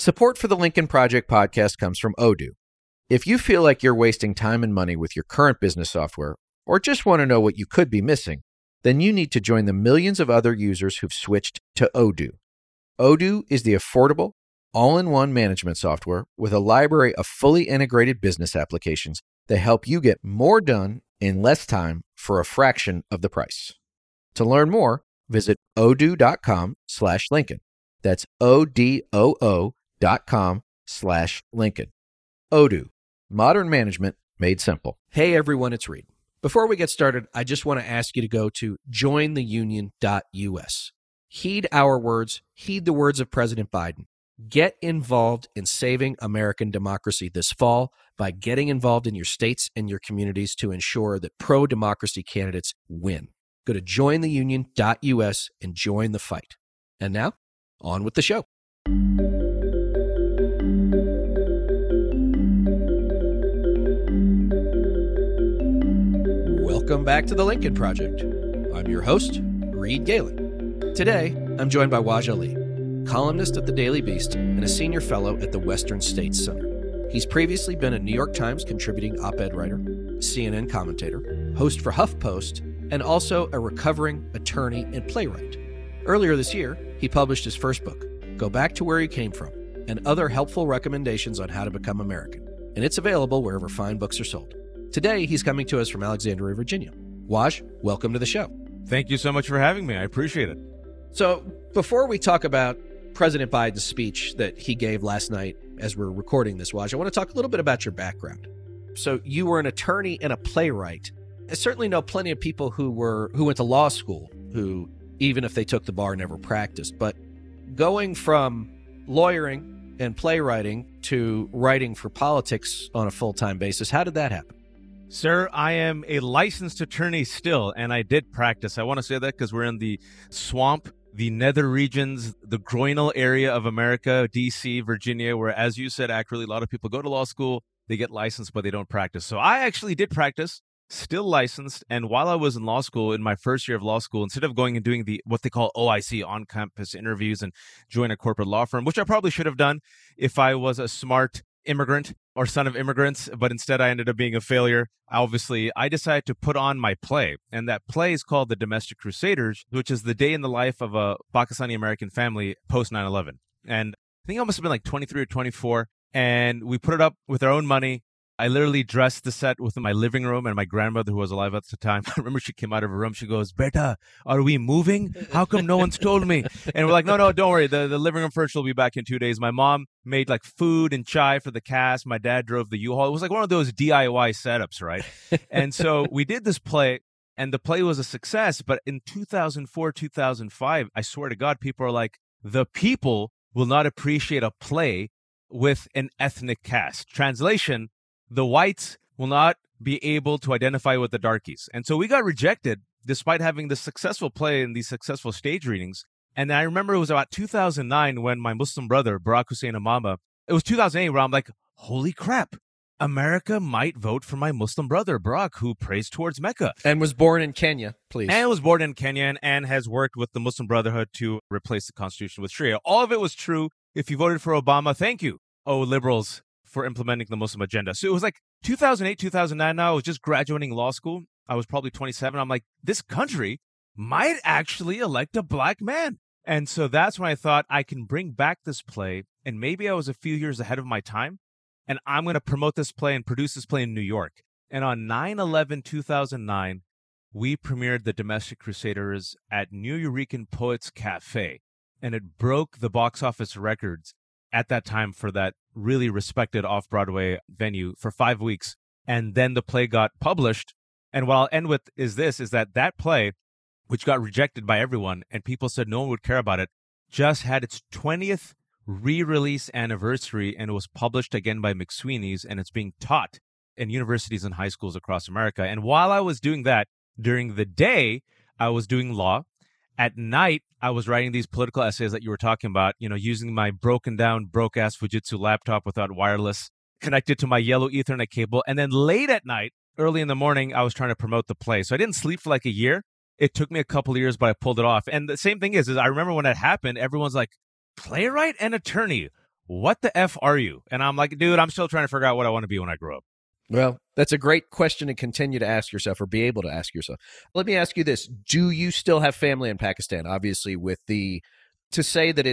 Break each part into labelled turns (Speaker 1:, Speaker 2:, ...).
Speaker 1: Support for the Lincoln Project podcast comes from Odoo. If you feel like you're wasting time and money with your current business software, or just want to know what you could be missing, then you need to join the millions of other users who've switched to Odoo. Odoo is the affordable, all-in-one management software with a library of fully integrated business applications that help you get more done in less time for a fraction of the price. To learn more, visit odoo.com/Lincoln. That's odoo.com/Lincoln. Odoo, modern management made simple. Hey everyone, it's Reed. Before we get started, I just want to ask you to go to jointheunion.us. Heed our words, heed the words of President Biden. Get involved in saving American democracy this fall by getting involved in your states and your communities to ensure that pro-democracy candidates win. Go to jointheunion.us and join the fight. And now, on with the show. Welcome back to the Lincoln Project. I'm your host, Reed Galen. Today, I'm joined by Waj Ali, columnist at the Daily Beast and a senior fellow at the Western States Center. He's previously been a New York Times contributing op-ed writer, CNN commentator, host for HuffPost, and also a recovering attorney and playwright. Earlier this year, he published his first book, Go Back to Where You Came From, and other helpful recommendations on how to become American. And it's available wherever fine books are sold. Today, he's coming to us from Alexandria, Virginia. Waj, welcome to the show.
Speaker 2: Thank you so much for having me. I appreciate it.
Speaker 1: So before we talk about President Biden's speech that he gave last night as we're recording this, Waj, I want to talk a little bit about your background. So you were an attorney and a playwright. I certainly know plenty of people who went to law school who, even if they took the bar, never practiced. But going from lawyering and playwriting to writing for politics on a full-time basis, how did that happen?
Speaker 2: Sir, I am a licensed attorney still, and I did practice. I want to say that because we're in the swamp, the nether regions, the groinal area of America, D.C., Virginia, where, as you said, accurately, a lot of people go to law school, they get licensed, but they don't practice. So I actually did practice, still licensed, and while I was in law school, in my first year of law school, instead of going and doing what they call OIC, on-campus interviews, and join a corporate law firm, which I probably should have done if I was a smart immigrant or son of immigrants, but instead I ended up being a failure. Obviously, I decided to put on my play, and that play is called The Domestic Crusaders, which is the day in the life of a Pakistani-American family post 9/11. And I think I must have been like 23 or 24, and we put it up with our own money. I literally dressed the set within my living room, and my grandmother, who was alive at the time, I remember she came out of her room. She goes, "Beta, are we moving? How come no one's told me?" And we're like, no, don't worry. The living room furniture will be back in 2 days. My mom made like food and chai for the cast. My dad drove the U-Haul. It was like one of those DIY setups, right? And so we did this play, and the play was a success. But in 2004, 2005, I swear to God, people are like, the people will not appreciate a play with an ethnic cast. Translation, the whites will not be able to identify with the darkies. And so we got rejected despite having this successful play and these successful stage readings. And I remember it was about 2009 when my Muslim brother, Barack Hussein Obama, it was 2008 where I'm like, holy crap, America might vote for my Muslim brother, Barack, who prays towards Mecca.
Speaker 1: And was born in Kenya, please.
Speaker 2: And was born in Kenya and has worked with the Muslim Brotherhood to replace the Constitution with Sharia. All of it was true. If you voted for Obama, thank you, oh liberals, for implementing the Muslim agenda. So it was like 2008, 2009 now. I was just graduating law school. I was probably 27. I'm like, this country might actually elect a black man. And so that's when I thought I can bring back this play. And maybe I was a few years ahead of my time. And I'm going to promote this play and produce this play in New York. And on 9/11/2009, we premiered The Domestic Crusaders at Nuyorican Poets Cafe. And it broke the box office records at that time for that really respected off-Broadway venue for 5 weeks. And then the play got published. And what I'll end with is that play, which got rejected by everyone, and people said no one would care about it, just had its 20th re-release anniversary, and it was published again by McSweeney's, and it's being taught in universities and high schools across America. And while I was doing that, during the day, I was doing law. At night, I was writing these political essays that you were talking about, using my broken down, broke-ass Fujitsu laptop without wireless, connected to my yellow Ethernet cable. And then late at night, early in the morning, I was trying to promote the play. So I didn't sleep for like a year. It took me a couple of years, but I pulled it off. And the same thing is I remember when that happened, everyone's like, playwright and attorney, what the F are you? And I'm like, dude, I'm still trying to figure out what I want to be when I grow up.
Speaker 1: Well, that's a great question to continue to ask yourself or be able to ask yourself. Let me ask you this. Do you still have family in Pakistan? Obviously, to say that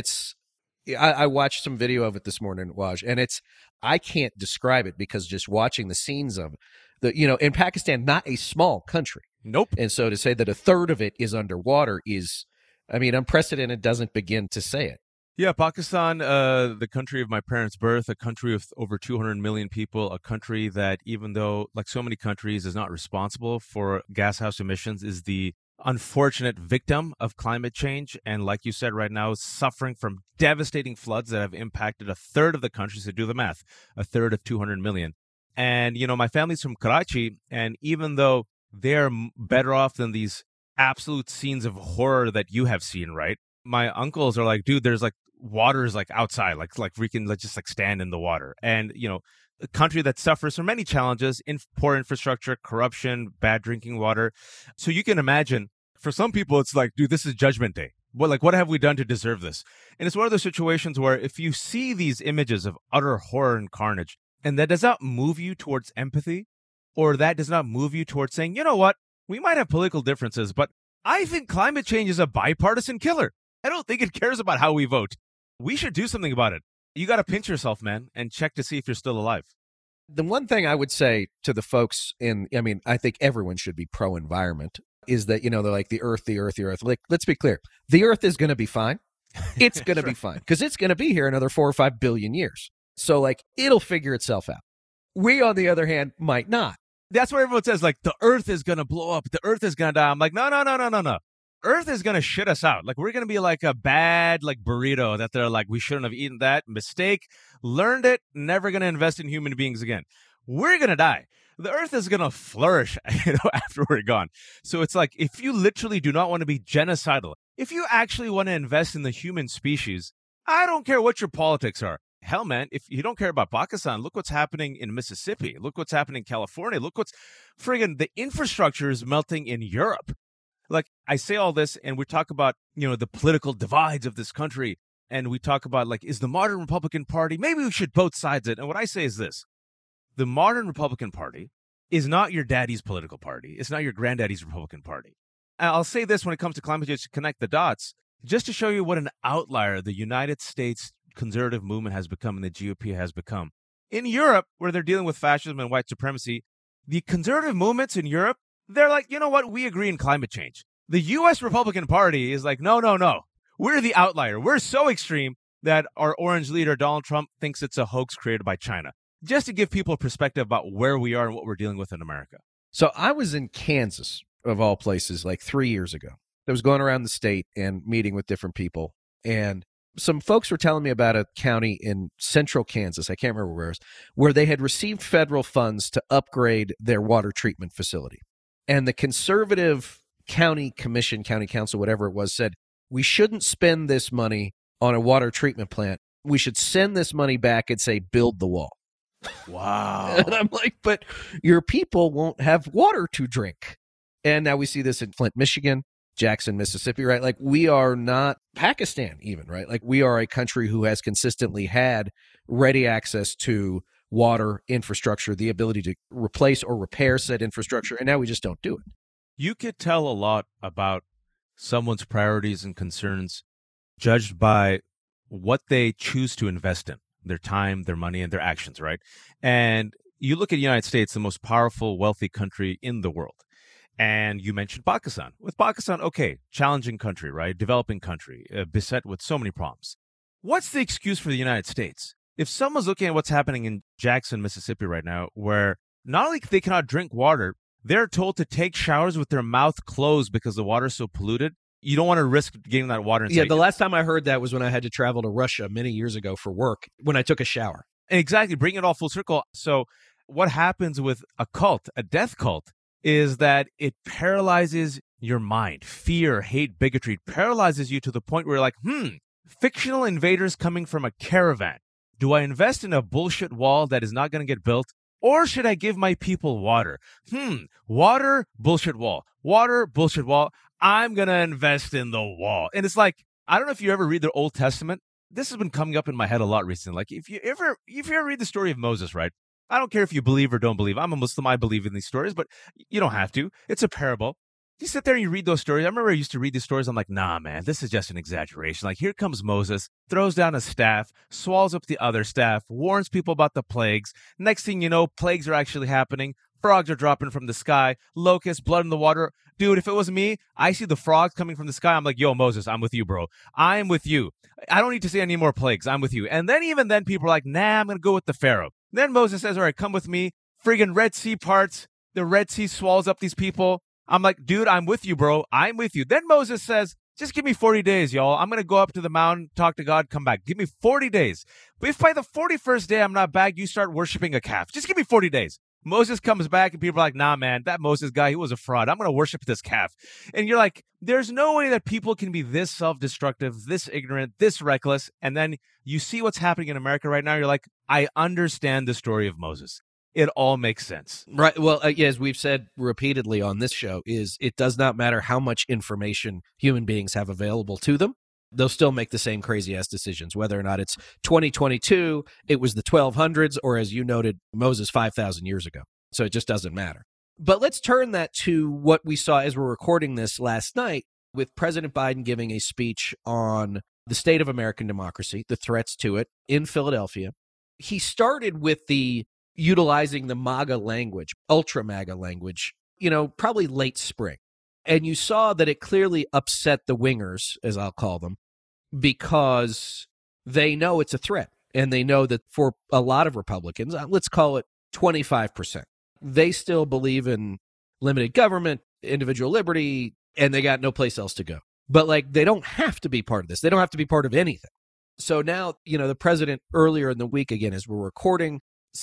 Speaker 1: I watched some video of it this morning, Waj, and I can't describe it because just watching the scenes of in Pakistan, not a small country.
Speaker 2: Nope.
Speaker 1: And so to say that a third of it is underwater is, unprecedented doesn't begin to say it.
Speaker 2: Yeah, Pakistan, the country of my parents' birth, a country of over 200 million people, a country that, even though, like so many countries, is not responsible for gashouse emissions, is the unfortunate victim of climate change. And like you said, right now, suffering from devastating floods that have impacted a third of the country. So do the math, a third of 200 million. And, my family's from Karachi. And even though they're better off than these absolute scenes of horror that you have seen, right? My uncles are like, dude, there's like water is like outside, like we can just like stand in the water. And, a country that suffers from many challenges, poor infrastructure, corruption, bad drinking water. So you can imagine for some people, it's like, dude, this is Judgment Day. What have we done to deserve this? And it's one of those situations where if you see these images of utter horror and carnage, and that does not move you towards empathy, or that does not move you towards saying, you know what, we might have political differences, but I think climate change is a bipartisan killer. I don't think it cares about how we vote. We should do something about it. You got to pinch yourself, man, and check to see if you're still alive.
Speaker 1: The one thing I would say to the folks I think everyone should be pro-environment, is that, they're like the earth. Like, let's be clear. The earth is going to be fine. It's going to be fine because it's going to be here another 4 or 5 billion years. So, like, it'll figure itself out. We, on the other hand, might not.
Speaker 2: That's where everyone says, like, the earth is going to blow up. The earth is going to die. I'm like, no. Earth is going to shit us out. Like, we're going to be like a bad, like, burrito that they're like, we shouldn't have eaten that. Mistake. Learned it. Never going to invest in human beings again. We're going to die. The earth is going to flourish, after we're gone. So it's like, if you literally do not want to be genocidal, if you actually want to invest in the human species, I don't care what your politics are. Hell, man, if you don't care about Pakistan, look what's happening in Mississippi. Look what's happening in California. Look what's the infrastructure is melting in Europe. Like, I say all this and we talk about, the political divides of this country. And we talk about, like, is the modern Republican Party, maybe we should both sides it. And what I say is this: the modern Republican Party is not your daddy's political party. It's not your granddaddy's Republican Party. And I'll say this when it comes to climate change, to connect the dots, just to show you what an outlier the United States conservative movement has become and the GOP has become. In Europe, where they're dealing with fascism and white supremacy, the conservative movements in Europe, they're like, you know what? We agree in climate change. The U.S. Republican Party is like, no. We're the outlier. We're so extreme that our orange leader, Donald Trump, thinks it's a hoax created by China. Just to give people a perspective about where we are and what we're dealing with in America.
Speaker 1: So I was in Kansas, of all places, like 3 years ago. I was going around the state and meeting with different people. And some folks were telling me about a county in central Kansas, I can't remember where it was, where they had received federal funds to upgrade their water treatment facility. And the conservative county commission, county council, whatever it was, said, we shouldn't spend this money on a water treatment plant. We should send this money back and say, build the wall.
Speaker 2: Wow.
Speaker 1: And I'm like, but your people won't have water to drink. And now we see this in Flint, Michigan, Jackson, Mississippi, right? Like, we are not Pakistan even, right? Like, we are a country who has consistently had ready access to water infrastructure, the ability to replace or repair said infrastructure, and now we just don't do it.
Speaker 2: You could tell a lot about someone's priorities and concerns judged by what they choose to invest in, their time, their money, and their actions, right? And you look at the United States, the most powerful, wealthy country in the world. And you mentioned Pakistan. With Pakistan, okay, challenging country, right? Developing country, beset with so many problems. What's the excuse for the United States? If someone's looking at what's happening in Jackson, Mississippi right now, where not only they cannot drink water, they're told to take showers with their mouth closed because the water is so polluted. You don't want to risk getting that water inside.
Speaker 1: Yeah, the last time I heard that was when I had to travel to Russia many years ago for work, when I took a shower.
Speaker 2: Exactly. Bring it all full circle. So what happens with a cult, a death cult, is that it paralyzes your mind. Fear, hate, bigotry paralyzes you to the point where you're like, fictional invaders coming from a caravan. Do I invest in a bullshit wall that is not going to get built? Or should I give my people water? Water, bullshit wall. Water, bullshit wall. I'm going to invest in the wall. And it's like, I don't know if you ever read the Old Testament. this has been coming up in my head a lot recently. Like, if you ever read the story of Moses, right? I don't care if you believe or don't believe. I'm a Muslim. I believe in these stories, but you don't have to. It's a parable. You sit there and you read those stories. I remember I used to read these stories. I'm like, nah, man, this is just an exaggeration. Like, here comes Moses, throws down a staff, swallows up the other staff, warns people about the plagues. Next thing you know, plagues are actually happening. Frogs are dropping from the sky, locusts, blood in the water. Dude, if it was me, I see the frogs coming from the sky. I'm like, yo, Moses, I'm with you, bro. I'm with you. I don't need to see any more plagues. I'm with you. And then even then, people are like, nah, I'm going to go with the Pharaoh. Then Moses says, all right, come with me. Friggin' Red Sea parts. The Red Sea swallows up these people. I'm like, dude, I'm with you, bro. I'm with you. Then Moses says, just give me 40 days, y'all. I'm going to go up to the mountain, talk to God, come back. Give me 40 days. But if by the 41st day I'm not back, you start worshiping a calf. Just give me 40 days. Moses comes back and people are like, nah, man, that Moses guy, he was a fraud. I'm going to worship this calf. And you're like, there's no way that people can be this self-destructive, this ignorant, this reckless. And then you see what's happening in America right now. You're like, I understand the story of Moses. It all makes sense.
Speaker 1: Right. Well, as we've said repeatedly on this show, is it does not matter how much information human beings have available to them. They'll still make the same crazy-ass decisions, whether or not it's 2022, it was the 1200s, or as you noted, Moses 5,000 years ago. So it just doesn't matter. But let's turn that to what we saw as we're recording this last night with President Biden giving a speech on the state of American democracy, the threats to it in Philadelphia. He started with the utilizing the MAGA language, ultra MAGA language, probably late spring. And you saw that it clearly upset the wingers, as I'll call them, because they know it's a threat. And they know that for a lot of Republicans, let's call it 25%, they still believe in limited government, individual liberty, and they got no place else to go. But they don't have to be part of this. They don't have to be part of anything. So now, the president earlier in the week, again, as we're recording,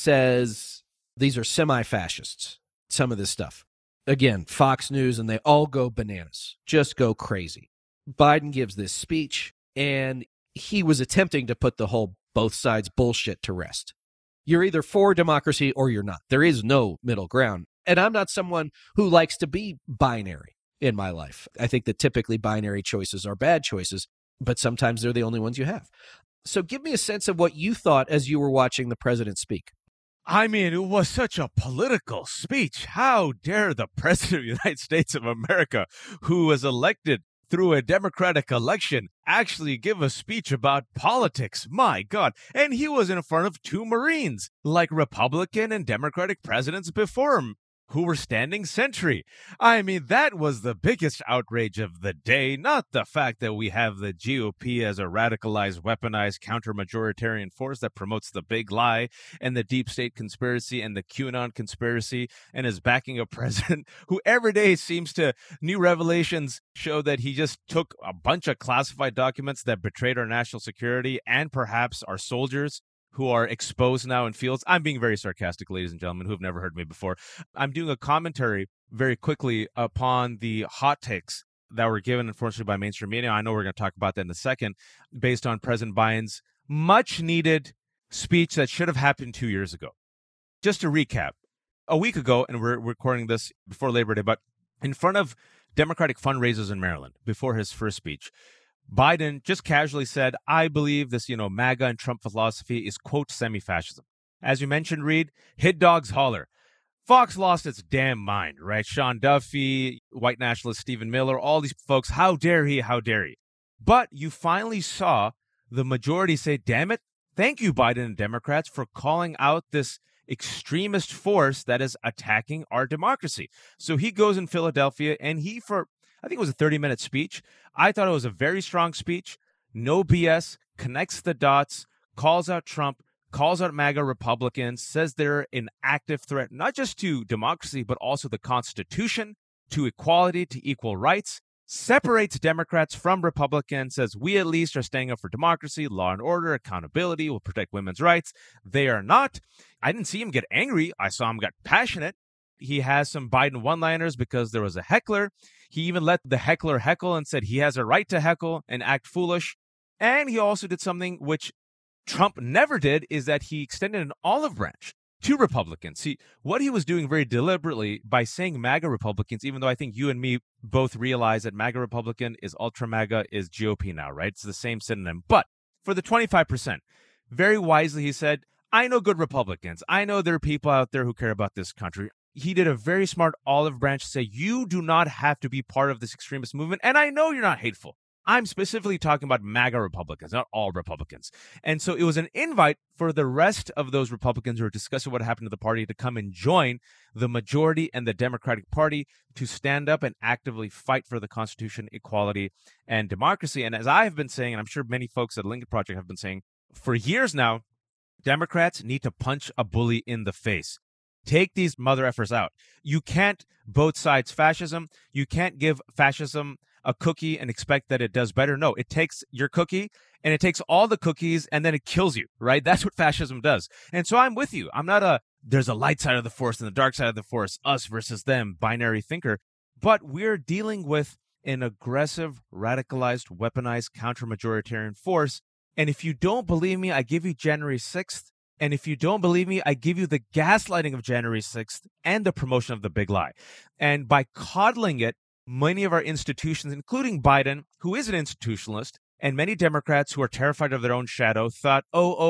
Speaker 1: says these are semi-fascists, some of this stuff. Again, Fox News, and they all go bananas, just go crazy. Biden gives this speech, and he was attempting to put the whole both sides bullshit to rest. You're either for democracy or you're not. There is no middle ground. And I'm not someone who likes to be binary in my life. I think that typically binary choices are bad choices, but sometimes they're the only ones you have. So give me a sense of what you thought as you were watching the president speak.
Speaker 2: I mean, it was such a political speech. How dare the president of the United States of America, who was elected through a democratic election, actually give a speech about politics? My God. And he was in front of two Marines, like Republican and Democratic presidents before him, who were standing sentry. I mean, that was the biggest outrage of the day, not the fact that we have the GOP as a radicalized, weaponized, counter-majoritarian force that promotes the big lie and the deep state conspiracy and the QAnon conspiracy and is backing a president who every day seems to, new revelations show that he just took a bunch of classified documents that betrayed our national security and perhaps our soldiers who are exposed now in fields. I'm being very sarcastic, ladies and gentlemen, who have never heard me before. I'm doing a commentary very quickly upon the hot takes that were given, unfortunately, by mainstream media. I know we're going to talk about that in a second, based on President Biden's much-needed speech that should have happened 2 years ago. Just to recap, a week ago, and we're recording this before Labor Day, but in front of Democratic fundraisers in Maryland, before his first speech, Biden just casually said, I believe this, MAGA and Trump philosophy is, quote, semi-fascism. As you mentioned, Reed, hit dogs holler. Fox lost its damn mind, right? Sean Duffy, white nationalist Stephen Miller, all these folks, how dare he, how dare he? But you finally saw the majority say, damn it, thank you, Biden and Democrats, for calling out this extremist force that is attacking our democracy. So he goes in Philadelphia, and I think it was a 30-minute speech. I thought it was a very strong speech. No BS, connects the dots, calls out Trump, calls out MAGA Republicans, says they're an active threat, not just to democracy, but also the Constitution, to equality, to equal rights, separates Democrats from Republicans, says we at least are standing up for democracy, law and order, accountability, will protect women's rights. They are not. I didn't see him get angry. I saw him get passionate. He has some Biden one-liners because there was a heckler. He even let the heckler heckle and said he has a right to heckle and act foolish. And he also did something which Trump never did, is that he extended an olive branch to Republicans. See, what he was doing very deliberately by saying MAGA Republicans, even though I think you and me both realize that MAGA Republican is ultra MAGA is GOP now, right? It's the same synonym. But for the 25%. Very wisely, he said, I know good Republicans. I know there are people out there who care about this country. He did a very smart olive branch to say, you do not have to be part of this extremist movement. And I know you're not hateful. I'm specifically talking about MAGA Republicans, not all Republicans. And so it was an invite for the rest of those Republicans who are discussing what happened to the party to come and join the majority and the Democratic Party to stand up and actively fight for the Constitution, equality, and democracy. And as I have been saying, and I'm sure many folks at Lincoln Project have been saying for years now, Democrats need to punch a bully in the face. Take these mother effers out. You can't both sides fascism. You can't give fascism a cookie and expect that it does better. No, it takes your cookie and it takes all the cookies and then it kills you, right? That's what fascism does. And so I'm with you. I'm not there's a light side of the force and the dark side of the force, us versus them, binary thinker. But we're dealing with an aggressive, radicalized, weaponized, counter-majoritarian force. And if you don't believe me, I give you January 6th. And if you don't believe me, I give you the gaslighting of January 6th and the promotion of the big lie. And by coddling it, many of our institutions, including Biden, who is an institutionalist, and many Democrats who are terrified of their own shadow, thought,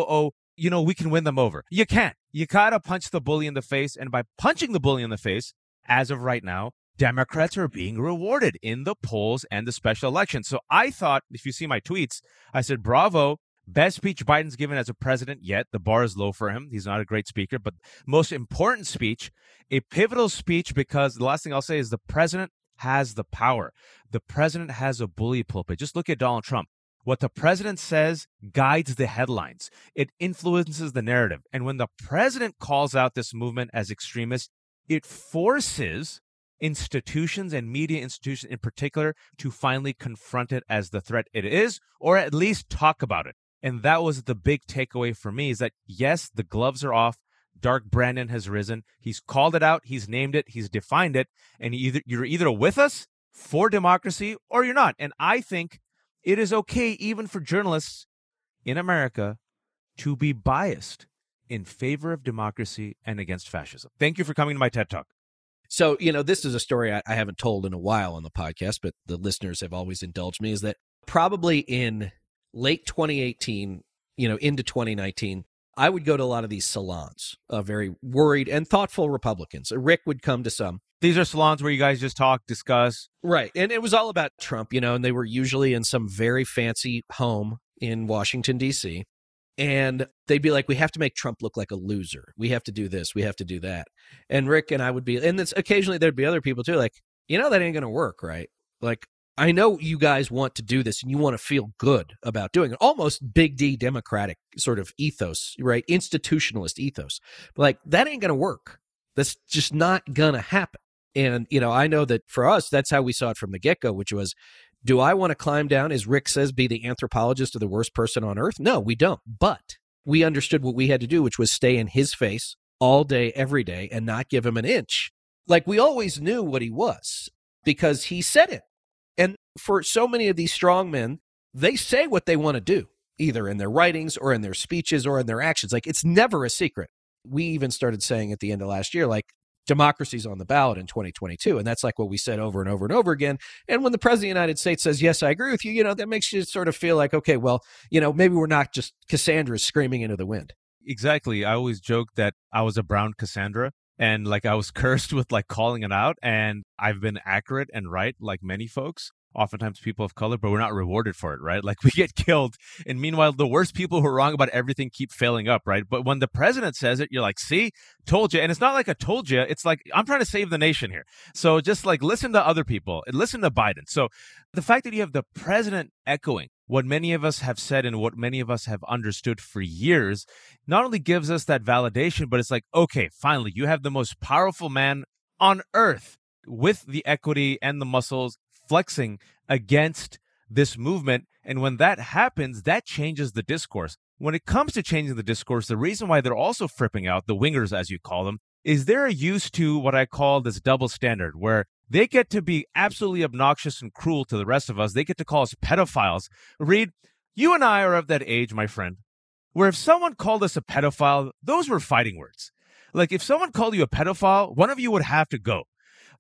Speaker 2: we can win them over. You can't. You gotta punch the bully in the face. And by punching the bully in the face, as of right now, Democrats are being rewarded in the polls and the special election. So I thought, if you see my tweets, I said, bravo. Best speech Biden's given as a president yet. The bar is low for him. He's not a great speaker, but most important speech, a pivotal speech, because the last thing I'll say is the president has the power. The president has a bully pulpit. Just look at Donald Trump. What the president says guides the headlines. It influences the narrative. And when the president calls out this movement as extremist, it forces institutions and media institutions in particular to finally confront it as the threat it is, or at least talk about it. And that was the big takeaway for me, is that, yes, the gloves are off. Dark Brandon has risen. He's called it out. He's named it. He's defined it. And you're either with us for democracy or you're not. And I think it is okay, even for journalists in America, to be biased in favor of democracy and against fascism. Thank you for coming to my TED Talk.
Speaker 1: So, this is a story I haven't told in a while on the podcast, but the listeners have always indulged me, is that probably in late 2018, into 2019, I would go to a lot of these salons, very worried and thoughtful Republicans. Rick would come to some.
Speaker 2: These are salons where you guys just talk, discuss.
Speaker 1: Right. And it was all about Trump, and they were usually in some very fancy home in Washington, D.C. And they'd be like, we have to make Trump look like a loser. We have to do this. We have to do that. And Rick and I would be, and it's occasionally there'd be other people too, like, that ain't going to work, right? Like, I know you guys want to do this and you want to feel good about doing it. Almost big D Democratic sort of ethos, right? Institutionalist ethos. But like, that ain't going to work. That's just not going to happen. And, I know that for us, that's how we saw it from the get-go, which was, do I want to climb down, as Rick says, be the anthropologist of the worst person on earth? No, we don't. But we understood what we had to do, which was stay in his face all day, every day, and not give him an inch. Like, we always knew what he was because he said it. And for so many of these strong men, they say what they want to do, either in their writings or in their speeches or in their actions. Like, it's never a secret. We even started saying at the end of last year, like, democracy's on the ballot in 2022. And that's like what we said over and over and over again. And when the president of the United States says, yes, I agree with you, that makes you sort of feel like, okay, well, maybe we're not just Cassandras screaming into the wind.
Speaker 2: Exactly. I always joke that I was a brown Cassandra. And like I was cursed with like calling it out, and I've been accurate and right like many folks, oftentimes people of color, but we're not rewarded for it, right? Like we get killed. And meanwhile, the worst people who are wrong about everything keep failing up, right? But when the president says it, you're like, see, told you. And it's not like I told you. It's like, I'm trying to save the nation here. So just like listen to other people and listen to Biden. So the fact that you have the president echoing what many of us have said and what many of us have understood for years, not only gives us that validation, but it's like, okay, finally, you have the most powerful man on earth with the equity and the muscles flexing against this movement. And when that happens, that changes the discourse. When it comes to changing the discourse, the reason why they're also fripping out, the wingers, as you call them, is they're used to what I call this double standard, where they get to be absolutely obnoxious and cruel to the rest of us. They get to call us pedophiles. Reed, you and I are of that age, my friend, where if someone called us a pedophile, those were fighting words. Like if someone called you a pedophile, one of you would have to go.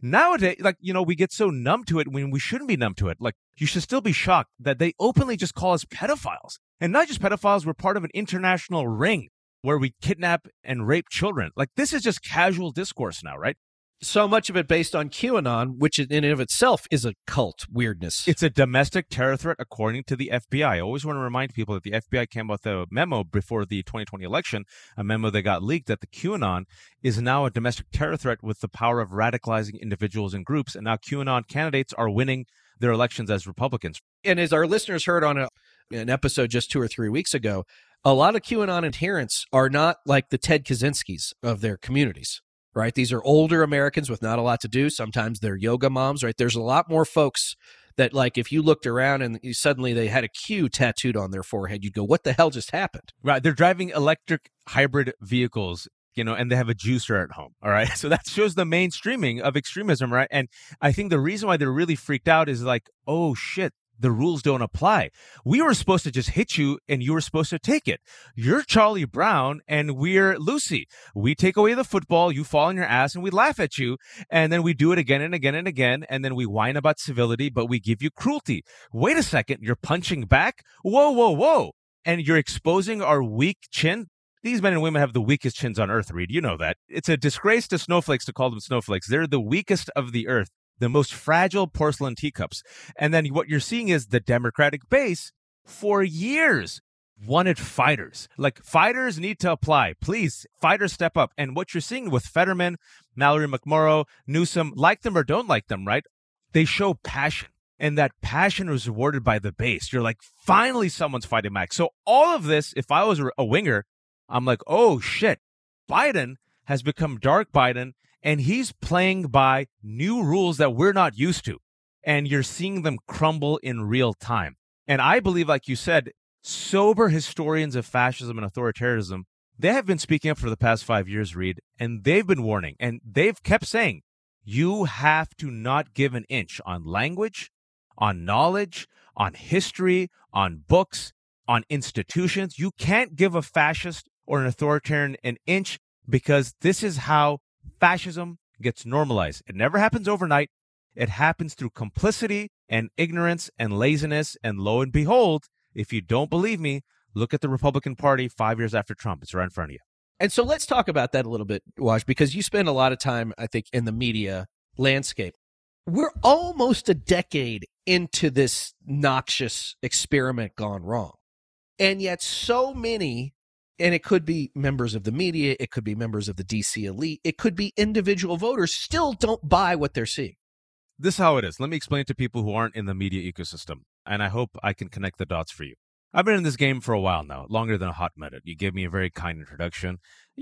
Speaker 2: Nowadays, we get so numb to it when we shouldn't be numb to it. Like, you should still be shocked that they openly just call us pedophiles. And not just pedophiles, we're part of an international ring where we kidnap and rape children. Like, this is just casual discourse now, right?
Speaker 1: So much of it based on QAnon, which in and of itself is a cult weirdness.
Speaker 2: It's a domestic terror threat, according to the FBI. I always want to remind people that the FBI came out with a memo before the 2020 election, a memo that got leaked, that the QAnon is now a domestic terror threat with the power of radicalizing individuals and groups. And now QAnon candidates are winning their elections as Republicans.
Speaker 1: And as our listeners heard on an episode just 2 or 3 weeks ago, a lot of QAnon adherents are not like the Ted Kaczynskis of their communities. Right? These are older Americans with not a lot to do. Sometimes they're yoga moms, right? There's a lot more folks that, like, if you looked around and suddenly they had a Q tattooed on their forehead, you'd go, what the hell just happened?
Speaker 2: Right. They're driving electric hybrid vehicles, and they have a juicer at home. All right. So that shows the mainstreaming of extremism, right? And I think the reason why they're really freaked out is like, oh, shit. The rules don't apply. We were supposed to just hit you and you were supposed to take it. You're Charlie Brown and we're Lucy. We take away the football, you fall on your ass and we laugh at you. And then we do it again and again and again. And then we whine about civility, but we give you cruelty. Wait a second. You're punching back? Whoa, whoa, whoa. And you're exposing our weak chin. These men and women have the weakest chins on earth, Reed. You know that. It's a disgrace to snowflakes to call them snowflakes. They're the weakest of the earth. The most fragile porcelain teacups. And then what you're seeing is the Democratic base for years wanted fighters. Like, fighters need to apply. Please, fighters step up. And what you're seeing with Fetterman, Mallory McMorrow, Newsom, like them or don't like them, right? They show passion. And that passion is rewarded by the base. You're like, finally someone's fighting back. So all of this, if I was a winger, I'm like, oh shit, Biden has become dark Biden. And he's playing by new rules that we're not used to. And you're seeing them crumble in real time. And I believe, like you said, sober historians of fascism and authoritarianism, they have been speaking up for the past 5 years, Reed, and they've been warning. And they've kept saying, you have to not give an inch on language, on knowledge, on history, on books, on institutions. You can't give a fascist or an authoritarian an inch, because this is how fascism gets normalized. It never happens overnight. It happens through complicity and ignorance and laziness. And lo and behold, if you don't believe me, look at the Republican Party 5 years after Trump. It's right in front of you.
Speaker 1: And so let's talk about that a little bit, Waj, because you spend a lot of time, I think, in the media landscape. We're almost a decade into this noxious experiment gone wrong. And yet so many, and it could be members of the media, it could be members of the DC elite, it could be individual voters, still don't buy what they're seeing.
Speaker 2: This is how it is. Let me explain to people who aren't in the media ecosystem, and I hope I can connect the dots for you. I've been in this game for a while now, longer than a hot minute. You gave me a very kind introduction.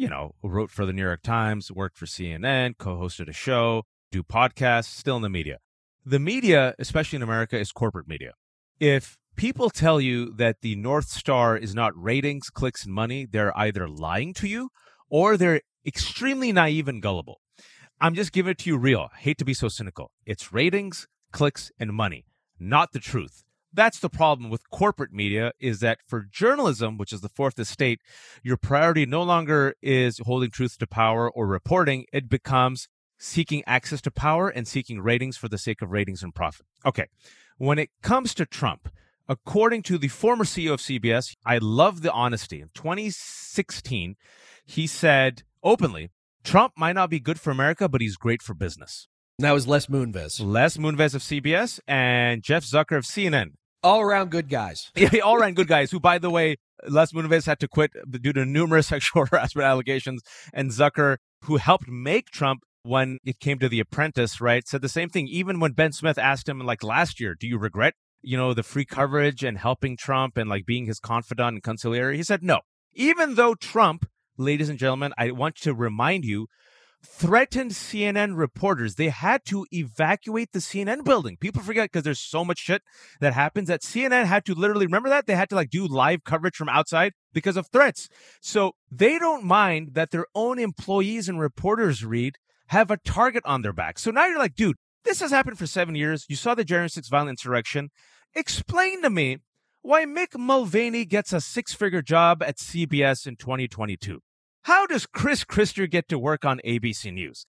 Speaker 2: Wrote for the New York Times, worked for CNN, co-hosted a show, do podcasts, still in the media. The media, especially in America, is corporate media. If people tell you that the North Star is not ratings, clicks, and money, they're either lying to you or they're extremely naive and gullible. I'm just giving it to you real. I hate to be so cynical. It's ratings, clicks, and money, not the truth. That's the problem with corporate media, is that for journalism, which is the fourth estate, your priority no longer is holding truth to power or reporting. It becomes seeking access to power and seeking ratings for the sake of ratings and profit. Okay, when it comes to Trump, according to the former CEO of CBS, I love the honesty. In 2016, he said openly, Trump might not be good for America, but he's great for business.
Speaker 1: That was Les Moonves.
Speaker 2: Les Moonves of CBS and Jeff Zucker of CNN.
Speaker 1: All around good guys.
Speaker 2: Yeah, all around good guys who, by the way, Les Moonves had to quit due to numerous sexual harassment allegations. And Zucker, who helped make Trump when it came to The Apprentice, right, said the same thing. Even when Ben Smith asked him, like, last year, do you regret, the free coverage and helping Trump and, like, being his confidant and consigliere? He said no. Even though Trump, ladies and gentlemen, I want to remind you, threatened CNN reporters. They had to evacuate the CNN building. People forget because there's so much shit that happens that CNN had to literally, remember that? They had to do live coverage from outside because of threats. So they don't mind that their own employees and reporters, Reed, have a target on their back. So now you're like, dude, this has happened for 7 years. You saw the January 6th violent insurrection. Explain to me why Mick Mulvaney gets a 6-figure job at CBS in 2022. How does Chris Christie get to work on ABC News?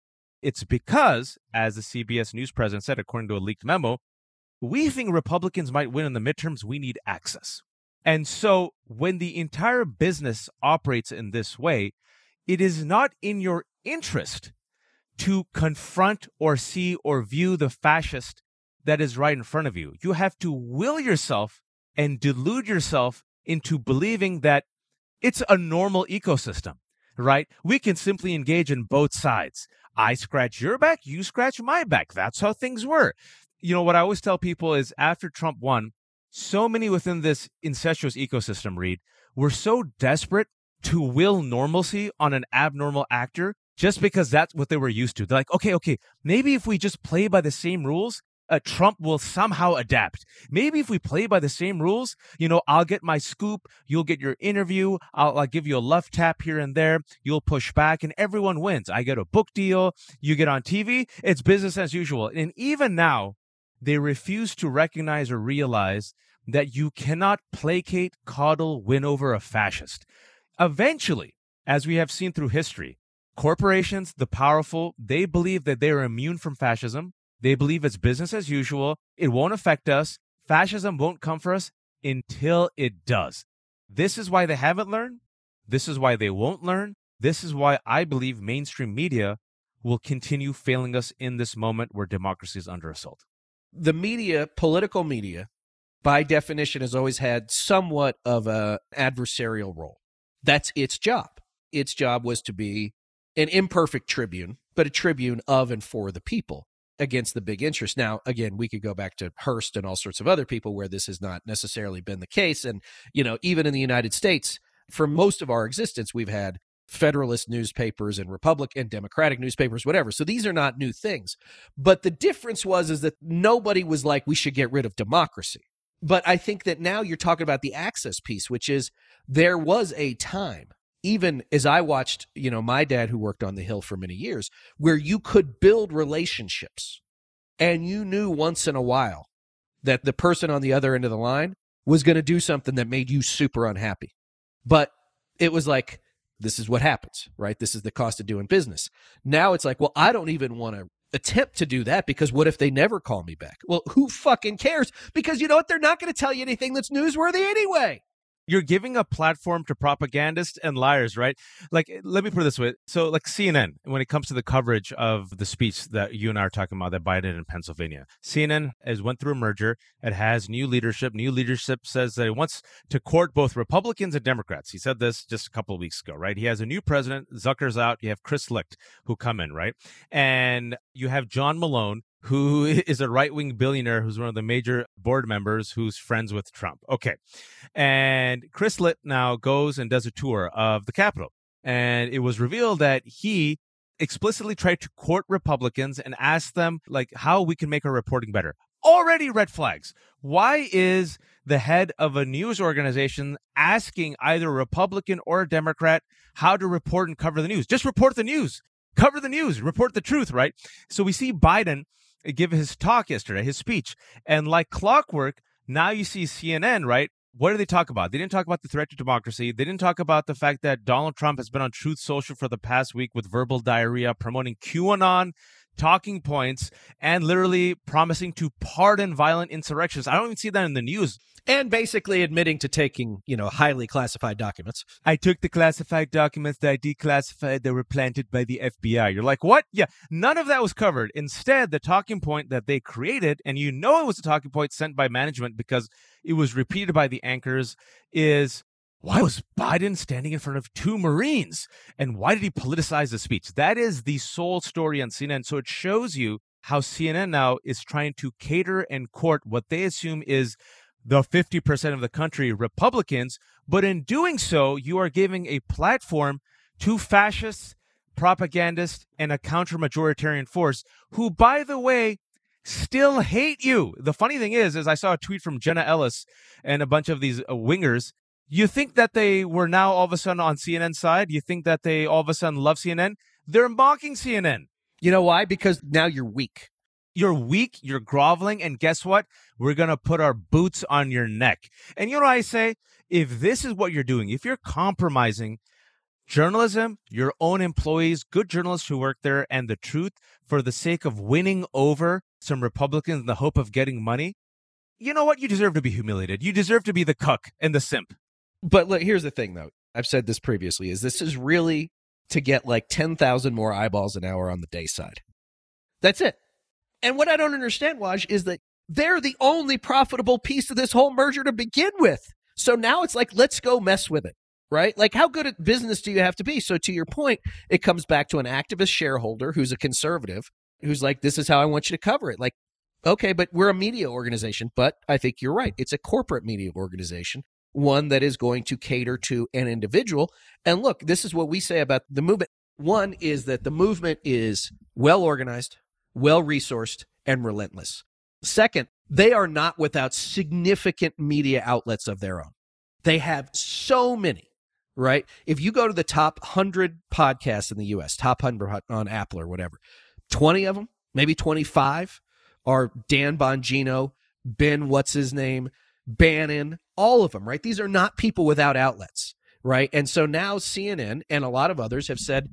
Speaker 2: It's because, as the CBS News president said, according to a leaked memo, we think Republicans might win in the midterms. We need access. And so when the entire business operates in this way, it is not in your interest to confront or see or view the fascist that is right in front of you. You have to will yourself and delude yourself into believing that it's a normal ecosystem, right? We can simply engage in both sides. I scratch your back, you scratch my back. That's how things were. You know, what I always tell people is after Trump won, so many within this incestuous ecosystem, Reed, were so desperate to will normalcy on an abnormal actor just because that's what they were used to. They're like, okay, maybe if we just play by the same rules, Trump will somehow adapt. Maybe if we play by the same rules, I'll get my scoop, you'll get your interview, I'll give you a love tap here and there, you'll push back, and everyone wins. I get a book deal, you get on TV, it's business as usual. And even now, they refuse to recognize or realize that you cannot placate, coddle, win over a fascist. Eventually, as we have seen through history, corporations, the powerful, they believe that they are immune from fascism. They believe it's business as usual. It won't affect us. Fascism won't come for us until it does. This is why they haven't learned. This is why they won't learn. This is why I believe mainstream media will continue failing us in this moment where democracy is under assault.
Speaker 1: The media, political media, by definition, has always had somewhat of an adversarial role. That's its job. Its job was to be an imperfect tribune, but a tribune of and for the people against the big interest. Now, again, we could go back to Hearst and all sorts of other people where this has not necessarily been the case. And, even in the United States, for most of our existence, we've had Federalist newspapers and Republican and Democratic newspapers, whatever. So these are not new things. But the difference is that nobody was like, we should get rid of democracy. But I think that now you're talking about the access piece, which is there was a time, even as I watched, my dad who worked on the Hill for many years, where you could build relationships and you knew once in a while that the person on the other end of the line was going to do something that made you super unhappy. But it was like, this is what happens, right? This is the cost of doing business. Now it's like, well, I don't even want to attempt to do that because what if they never call me back? Well, who fucking cares? Because you know what? They're not going to tell you anything that's newsworthy anyway.
Speaker 2: You're giving a platform to propagandists and liars, right? Like, let me put it this way. So, like CNN, when it comes to the coverage of the speech that you and I are talking about that Biden did in Pennsylvania, CNN has went through a merger. It has new leadership. New leadership says that it wants to court both Republicans and Democrats. He said this just a couple of weeks ago, right? He has a new president. Zucker's out. You have Chris Licht, who come in, right? And you have John Malone, who is a right-wing billionaire who's one of the major board members who's friends with Trump. Okay. And Chris Licht now goes and does a tour of the Capitol. And it was revealed that he explicitly tried to court Republicans and ask them, like, how we can make our reporting better. Already red flags. Why is the head of a news organization asking either a Republican or a Democrat how to report and cover the news? Just report the news. Cover the news. Report the truth, right? So we see Biden give his talk yesterday, his speech. And like clockwork, now you see CNN, right? What did they talk about? They didn't talk about the threat to democracy. They didn't talk about the fact that Donald Trump has been on Truth Social for the past week with verbal diarrhea, promoting QAnon talking points, and literally promising to pardon violent insurrections. I don't even see that in the news.
Speaker 1: And basically admitting to taking, highly classified documents.
Speaker 2: I took the classified documents that I declassified that were planted by the FBI. You're like, what? Yeah, none of that was covered. Instead, the talking point that they created, and it was a talking point sent by management because it was repeated by the anchors, is why was Biden standing in front of two Marines? And why did he politicize the speech? That is the sole story on CNN. So it shows you how CNN now is trying to cater and court what they assume is the 50% of the country, Republicans. But in doing so, you are giving a platform to fascists, propagandists, and a counter-majoritarian force who, by the way, still hate you. The funny thing is I saw a tweet from Jenna Ellis and a bunch of these wingers. You think that they were now all of a sudden on CNN's side? You think that they all of a sudden love CNN? They're mocking CNN.
Speaker 1: You know why? Because now you're weak.
Speaker 2: You're weak, you're groveling, and guess what? We're going to put our boots on your neck. And you know what I say? If this is what you're doing, if you're compromising Journalism, your own employees, good journalists who work there, and the truth for the sake of winning over some Republicans in the hope of getting money, you know what? You deserve to be humiliated. You deserve to be the cuck and the simp.
Speaker 1: But look, here's the thing, though. I've said this previously, is this is really to get like 10,000 more eyeballs an hour on the day side. That's it. And what I don't understand, Waj, is that they're the only profitable piece of this whole merger to begin with. So now it's like, let's go mess with it, right? Like, how good at business do you have to be? So to your point, it comes back to an activist shareholder who's a conservative, who's like, this is how I want you to cover it. Like, okay, but we're a media organization. But I think you're right. It's a corporate media organization, one that is going to cater to an individual. And look, this is what we say about the movement. One is that the movement is well organized, well resourced, and relentless. Second, they are not without significant media outlets of their own. They have so many, right? If you go to the top 100 podcasts in the U.S., top 100 on Apple or whatever, 20 of them, maybe 25 are Dan Bongino, Ben what's-his-name, Bannon, all of them, right? These are not people without outlets, right? And so now CNN and a lot of others have said,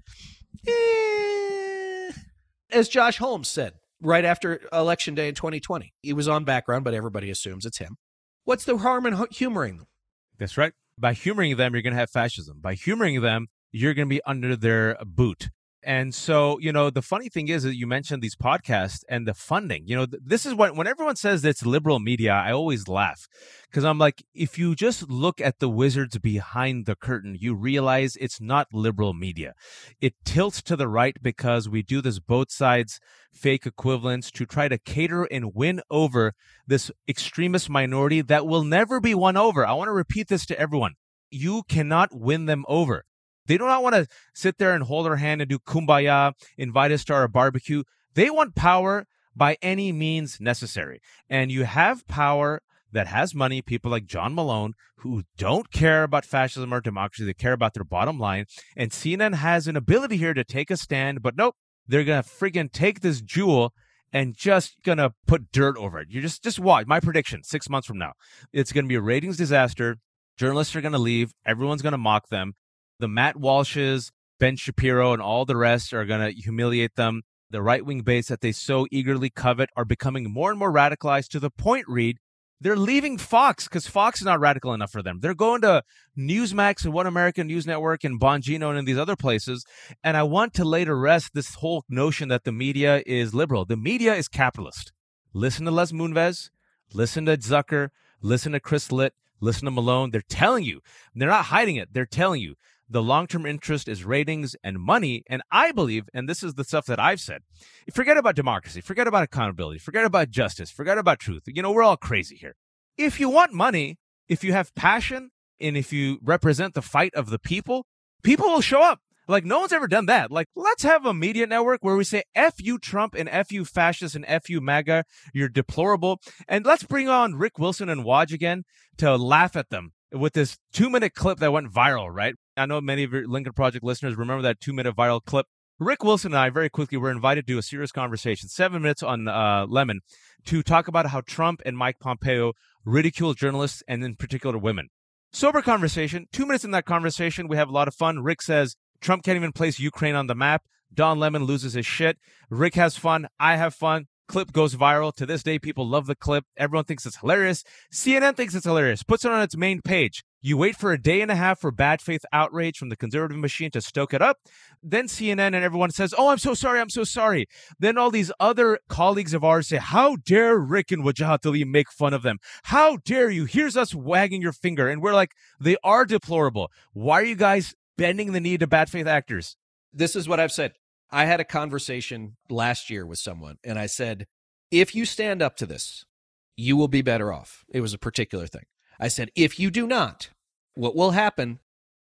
Speaker 1: as Josh Holmes said, right after Election Day in 2020. He was on background, but everybody assumes it's him. What's the harm in humoring them?
Speaker 2: That's right. By humoring them, you're going to have fascism. By humoring them, you're going to be under their boot. And so, the funny thing is that you mentioned these podcasts and the funding. This is when everyone says it's liberal media, I always laugh because I'm like, if you just look at the wizards behind the curtain, you realize it's not liberal media. It tilts to the right because we do this both sides fake equivalence to try to cater and win over this extremist minority that will never be won over. I want to repeat this to everyone. You cannot win them over. They do not want to sit there and hold our hand and do kumbaya, invite us to our barbecue. They want power by any means necessary. And you have power that has money, people like John Malone, who don't care about fascism or democracy. They care about their bottom line. And CNN has an ability here to take a stand, but nope, they're going to friggin' take this jewel and just going to put dirt over it. You just watch. My prediction, 6 months from now, it's going to be a ratings disaster. Journalists are going to leave. Everyone's going to mock them. The Matt Walshes, Ben Shapiro, and all the rest are going to humiliate them. The right-wing base that they so eagerly covet are becoming more and more radicalized to the point, Reed, they're leaving Fox because Fox is not radical enough for them. They're going to Newsmax and One American News Network and Bongino and these other places. And I want to lay to rest this whole notion that the media is liberal. The media is capitalist. Listen to Les Moonves, listen to Zucker, listen to Chris Litt, listen to Malone. They're telling you. They're not hiding it. They're telling you. The long-term interest is ratings and money. And I believe, and this is the stuff that I've said, forget about democracy, forget about accountability, forget about justice, forget about truth. We're all crazy here. If you want money, if you have passion, and if you represent the fight of the people, people will show up. Like, no one's ever done that. Like, let's have a media network where we say, F you Trump and F you fascists and F you MAGA, you're deplorable. And let's bring on Rick Wilson and Waj again to laugh at them with this 2-minute clip that went viral, right? I know many of your Lincoln Project listeners remember that 2-minute viral clip. Rick Wilson and I very quickly were invited to a serious conversation, 7 minutes on Lemon, to talk about how Trump and Mike Pompeo ridicule journalists and in particular women. Sober conversation. 2 minutes in that conversation, we have a lot of fun. Rick says Trump can't even place Ukraine on the map. Don Lemon loses his shit. Rick has fun. I have fun. Clip goes viral. To this day, people love the clip. Everyone thinks it's hilarious. CNN thinks it's hilarious. Puts it on its main page. You wait for a day and a half for bad faith outrage from the conservative machine to stoke it up. Then CNN and everyone says, oh, I'm so sorry. I'm so sorry. Then all these other colleagues of ours say, how dare Rick and Wajahat Ali make fun of them? How dare you? Here's us wagging your finger. And we're like, they are deplorable. Why are you guys bending the knee to bad faith actors?
Speaker 1: This is what I've said. I had a conversation last year with someone, and I said, if you stand up to this, you will be better off. It was a particular thing. I said, if you do not, what will happen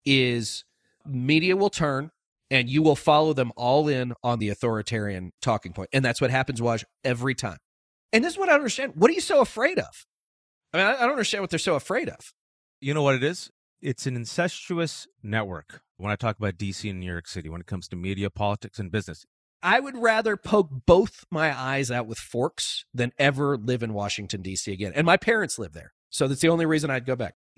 Speaker 1: is media will turn and you will follow them all in on the authoritarian talking point. And that's what happens, Waj, every time. And this is what I don't understand. What are you so afraid of? I mean, I don't understand what they're so afraid of.
Speaker 2: You know what it is? It's an incestuous network when I talk about DC and New York City when it comes to media, politics, and business.
Speaker 1: I would rather poke both my eyes out with forks than ever live in Washington, D.C. again. And my parents live there. So that's the only reason I'd go back.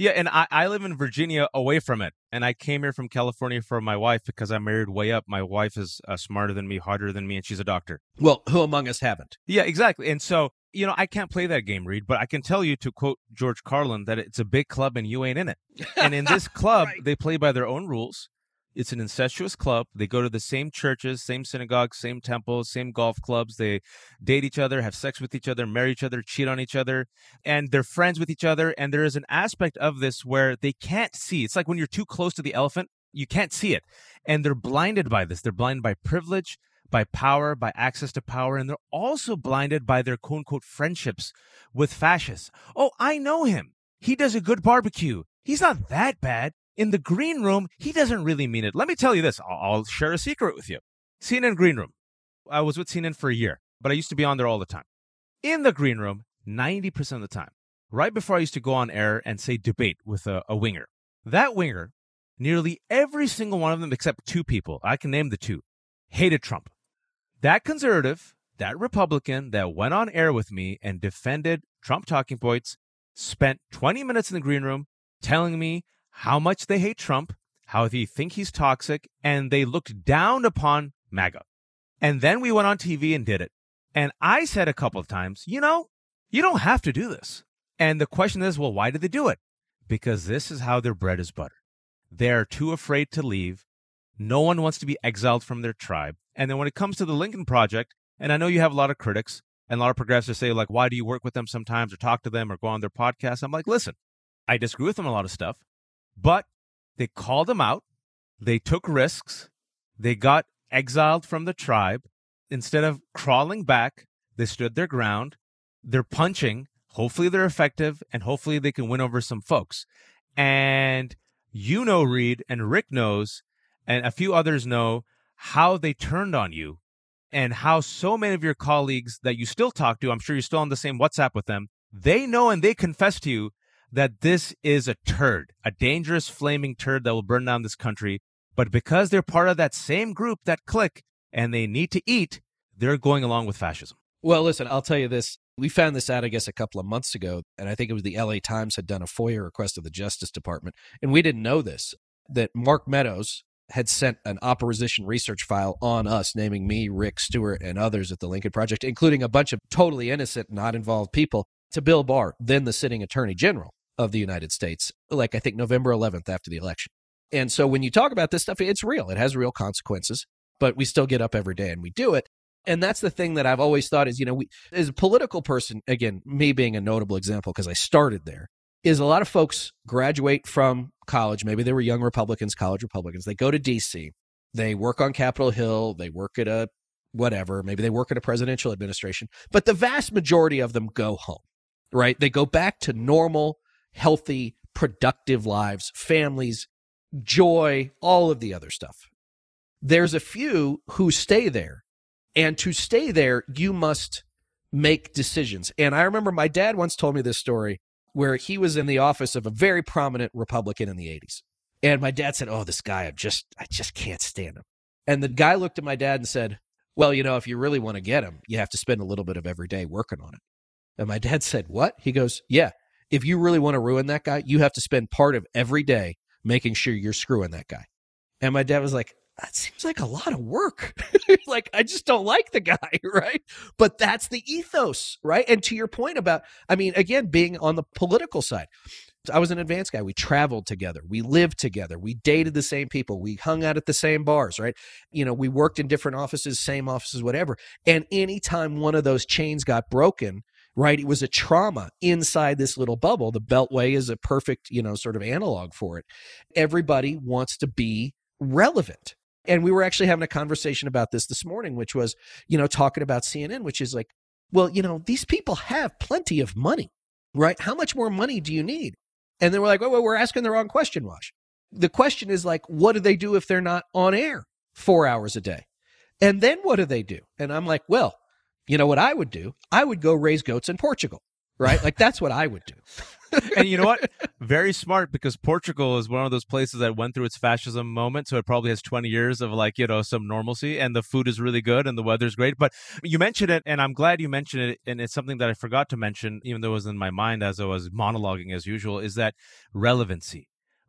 Speaker 2: Yeah, and I live in Virginia away from it. And I came here from California for my wife because I married way up. My wife is smarter than me, harder than me, and she's a doctor.
Speaker 1: Well, who among us haven't?
Speaker 2: Yeah, exactly. And so, I can't play that game, Reed, but I can tell you, to quote George Carlin, that it's a big club and you ain't in it. And in this club,
Speaker 1: Right.
Speaker 2: They play by their own rules. It's an incestuous club. They go to the same churches, same synagogues, same temples, same golf clubs. They date each other, have sex with each other, marry each other, cheat on each other, and they're friends with each other. And there is an aspect of this where they can't see. It's like when you're too close to the elephant, you can't see it. And they're blinded by this. They're blinded by privilege, by power, by access to power. And they're also blinded by their quote unquote friendships with fascists. Oh, I know him. He does a good barbecue. He's not that bad. In the green room, he doesn't really mean it. Let me tell you this. I'll share a secret with you. CNN green room. I was with CNN for a year, but I used to be on there all the time. In the green room, 90% of the time, right before I used to go on air and say debate with a winger. That winger, nearly every single one of them except two people, I can name the two, hated Trump. That conservative, that Republican that went on air with me and defended Trump talking points, spent 20 minutes in the green room telling me how much they hate Trump, how they think he's toxic, and they looked down upon MAGA. And then we went on TV and did it. And I said a couple of times, you don't have to do this. And the question is, well, why did they do it? Because this is how their bread is buttered. They're too afraid to leave. No one wants to be exiled from their tribe. And then when it comes to the Lincoln Project, and I know you have a lot of critics and a lot of progressives say, like, why do you work with them sometimes or talk to them or go on their podcast? I'm like, listen, I disagree with them on a lot of stuff. But they called them out. They took risks. They got exiled from the tribe. Instead of crawling back, they stood their ground. They're punching. Hopefully they're effective, and hopefully they can win over some folks. And Reed, and Rick knows, and a few others know how they turned on you and how so many of your colleagues that you still talk to, I'm sure you're still on the same WhatsApp with them, they know and they confess to you that this is a turd, a dangerous flaming turd that will burn down this country. But because they're part of that same group, that clique, and they need to eat, they're going along with fascism.
Speaker 1: Well, listen, I'll tell you this. We found this out, I guess, a couple of months ago, and I think it was the LA Times had done a FOIA request of the Justice Department, and we didn't know this, that Mark Meadows had sent an opposition research file on us, naming me, Rick Stewart, and others at the Lincoln Project, including a bunch of totally innocent, not involved people, to Bill Barr, then the sitting Attorney General of the United States, like I think November 11th after the election. And so when you talk about this stuff, it's real. It has real consequences, but we still get up every day and we do it. And that's the thing that I've always thought is, we, as a political person, again, me being a notable example because I started there, is a lot of folks graduate from college. Maybe they were young Republicans, college Republicans. They go to D.C. They work on Capitol Hill. They work at a whatever. Maybe they work at a presidential administration. But the vast majority of them go home, right? They go back to normal, healthy, productive lives, families, joy, all of the other stuff. There's a few who stay there. And to stay there, you must make decisions. And I remember my dad once told me this story where he was in the office of a very prominent Republican in the 80s. And my dad said, oh, this guy, I just can't stand him. And the guy looked at my dad and said, well, if you really want to get him, you have to spend a little bit of every day working on it. And my dad said, what? He goes, yeah, if you really want to ruin that guy, you have to spend part of every day making sure you're screwing that guy. And my dad was like, that seems like a lot of work. Like, I just don't like the guy, right? But that's the ethos, right? And to your point about, again, being on the political side, I was an advanced guy. We traveled together. We lived together. We dated the same people. We hung out at the same bars, right? We worked in different offices, same offices, whatever. And anytime one of those chains got broken, right, it was a trauma inside this little bubble. The Beltway is a perfect, sort of analog for it. Everybody wants to be relevant. And we were actually having a conversation about this morning, which was, talking about CNN, which is like, well, these people have plenty of money, right? How much more money do you need? And then we're like, well, we're asking the wrong question, Waj. The question is like, what do they do if they're not on air 4 hours a day? And then what do they do? And I'm like, well, you know what I would do? I would go raise goats in Portugal, right? Like, that's what I would do.
Speaker 2: And you know what? Very smart, because Portugal is one of those places that went through its fascism moment. So it probably has 20 years of some normalcy, and the food is really good and the weather's great. But you mentioned it, and I'm glad you mentioned it. And it's something that I forgot to mention, even though it was in my mind as I was monologuing as usual, is that relevancy,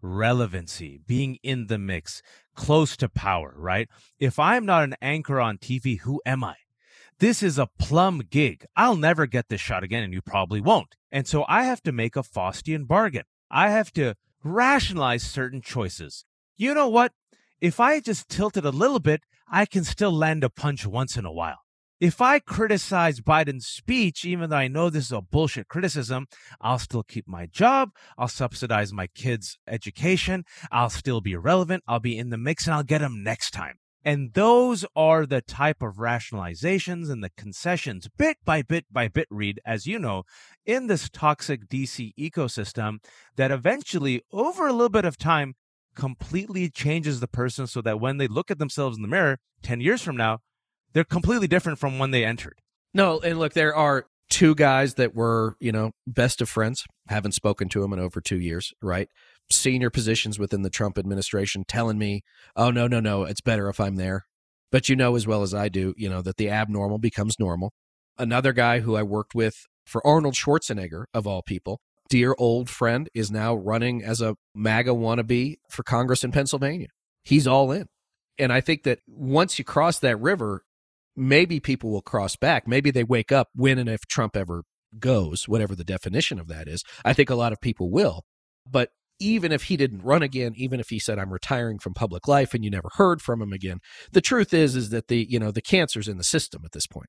Speaker 2: being in the mix, close to power, right? If I'm not an anchor on TV, who am I? This is a plum gig. I'll never get this shot again, and you probably won't. And so I have to make a Faustian bargain. I have to rationalize certain choices. You know what? If I just tilt it a little bit, I can still land a punch once in a while. If I criticize Biden's speech, even though I know this is a bullshit criticism, I'll still keep my job. I'll subsidize my kids' education. I'll still be relevant. I'll be in the mix, and I'll get them next time. And those are the type of rationalizations and the concessions, bit by bit, Reed, as you know, in this toxic DC ecosystem that eventually, over a little bit of time, completely changes the person so that when they look at themselves in the mirror 10 years from now, they're completely different from when they entered.
Speaker 1: No, and look, there are two guys that were, best of friends. Haven't spoken to them in over 2 years, right? Senior positions within the Trump administration telling me, oh, no, it's better if I'm there. But you know as well as I do, that the abnormal becomes normal. Another guy who I worked with for Arnold Schwarzenegger, of all people, dear old friend, is now running as a MAGA wannabe for Congress in Pennsylvania. He's all in. And I think that once you cross that river, maybe people will cross back. Maybe they wake up when and if Trump ever goes, whatever the definition of that is. I think a lot of people will. But even if he didn't run again, even if he said, I'm retiring from public life, and you never heard from him again, the truth is that the cancer's in the system at this point.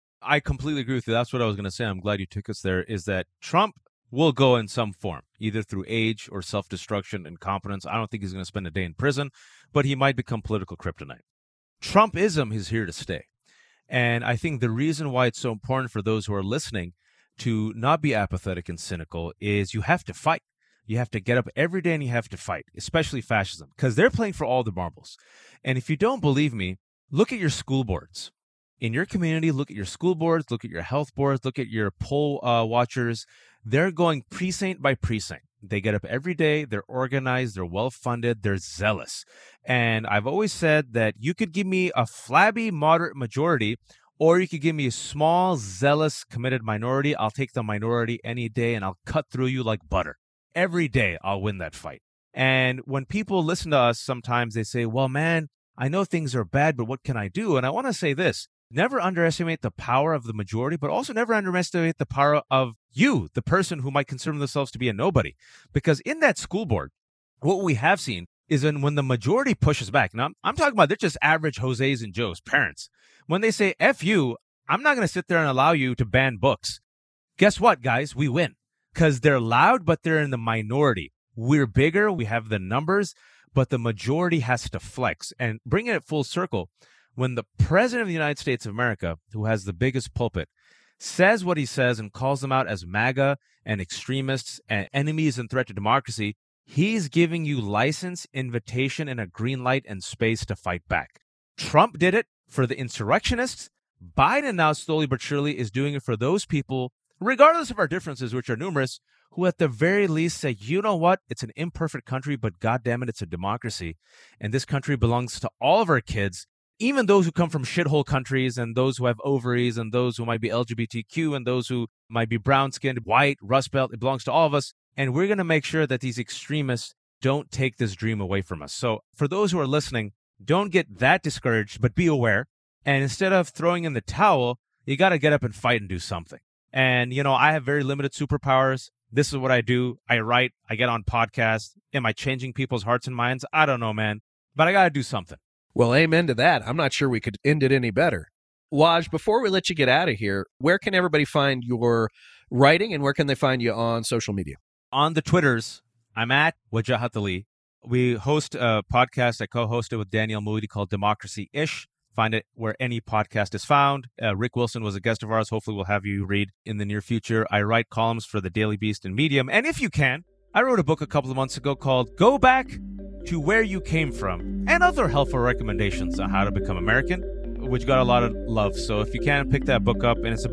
Speaker 2: I completely agree with you. That's what I was going to say. I'm glad you took us there, is that Trump will go in some form, either through age or self-destruction, incompetence. I don't think he's going to spend a day in prison, but he might become political kryptonite. Trumpism is here to stay. And I think the reason why it's so important for those who are listening to not be apathetic and cynical is you have to fight. You have to get up every day and you have to fight, especially fascism, because they're playing for all the marbles. And if you don't believe me, look at your school boards. In your community, look at your school boards, look at your health boards, look at your poll watchers. They're going precinct by precinct. They get up every day. They're organized. They're well-funded. They're zealous. And I've always said that you could give me a flabby, moderate majority, or you could give me a small, zealous, committed minority. I'll take the minority any day, and I'll cut through you like butter. Every day, I'll win that fight. And when people listen to us, sometimes they say, well, man, I know things are bad, but what can I do? And I want to say this. Never underestimate the power of the majority, but also never underestimate the power of you, the person who might consider themselves to be a nobody. Because in that school board, what we have seen is when the majority pushes back. Now, I'm talking about they're just average Jose's and Joe's parents. When they say, F you, I'm not going to sit there and allow you to ban books. Guess what, guys? We win. Because they're loud, but they're in the minority. We're bigger, we have the numbers, but the majority has to flex. And bringing it full circle, when the president of the United States of America, who has the biggest pulpit, says what he says and calls them out as MAGA and extremists and enemies and threat to democracy, he's giving you license, invitation, and a green light and space to fight back. Trump did it for the insurrectionists. Biden now slowly but surely is doing it for those people, regardless of our differences, which are numerous, who at the very least say, you know what, it's an imperfect country, but goddammit, it's a democracy. And this country belongs to all of our kids, even those who come from shithole countries and those who have ovaries and those who might be LGBTQ and those who might be brown-skinned, white, Rust Belt. It belongs to all of us. And we're going to make sure that these extremists don't take this dream away from us. So for those who are listening, don't get that discouraged, but be aware. And instead of throwing in the towel, you got to get up and fight and do something. And, I have very limited superpowers. This is what I do. I write. I get on podcasts. Am I changing people's hearts and minds? I don't know, man. But I got to do something.
Speaker 1: Well, amen to that. I'm not sure we could end it any better. Waj, before we let you get out of here, where can everybody find your writing and where can they find you on social media?
Speaker 2: On the Twitters, I'm at Wajahat Ali. We host a podcast I co-hosted with Daniel Moody called Democracy-ish. Find it where any podcast is found. Rick Wilson was a guest of ours. Hopefully we'll have you read in the near future. I write columns for the Daily Beast and Medium. And if you can, I wrote a book a couple of months ago called Go Back to Where You Came From, and other helpful recommendations on how to become American, which got a lot of love. So if you can, pick that book up. And it's about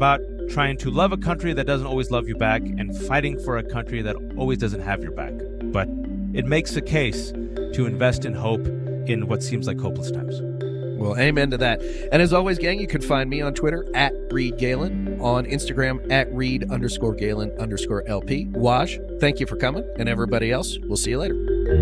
Speaker 2: trying to love a country that doesn't always love you back and fighting for a country that always doesn't have your back. But it makes a case to invest in hope in what seems like hopeless times.
Speaker 1: Well, amen to that. And as always, gang, you can find me on Twitter at Reed Galen, on Instagram at Reed_Galen_LP. Waj, thank you for coming. And everybody else, we'll see you later.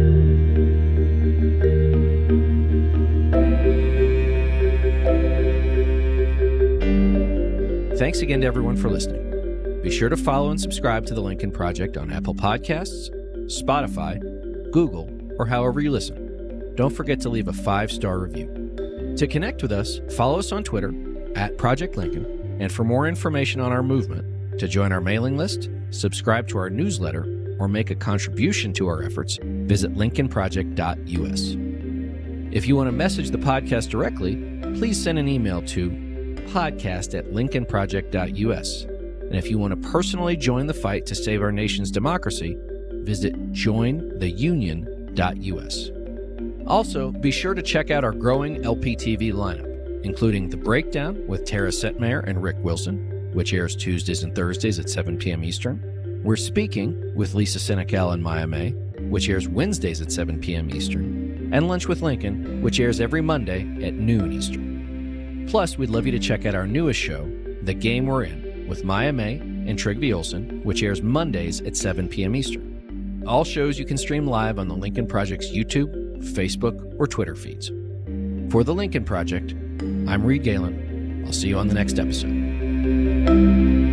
Speaker 1: Thanks again to everyone for listening. Be sure to follow and subscribe to The Lincoln Project on Apple Podcasts, Spotify, Google, or however you listen. Don't forget to leave a 5-star review. To connect with us, follow us on Twitter at Project Lincoln, and for more information on our movement, to join our mailing list, subscribe to our newsletter, or make a contribution to our efforts, visit lincolnproject.us. If you want to message the podcast directly, please send an email to podcast@lincolnproject.us. And if you want to personally join the fight to save our nation's democracy, visit jointheunion.us. Also, be sure to check out our growing LPTV lineup, including The Breakdown with Tara Setmeyer and Rick Wilson, which airs Tuesdays and Thursdays at 7 p.m. Eastern. We're Speaking with Lisa Senecal and Maya May, which airs Wednesdays at 7 p.m. Eastern. And Lunch with Lincoln, which airs every Monday at noon Eastern. Plus, we'd love you to check out our newest show, The Game We're In, with Maya May and Trygve Olsen, which airs Mondays at 7 p.m. Eastern. All shows you can stream live on the Lincoln Project's YouTube, Facebook, or Twitter feeds. For The Lincoln Project, I'm Reed Galen. I'll see you on the next episode.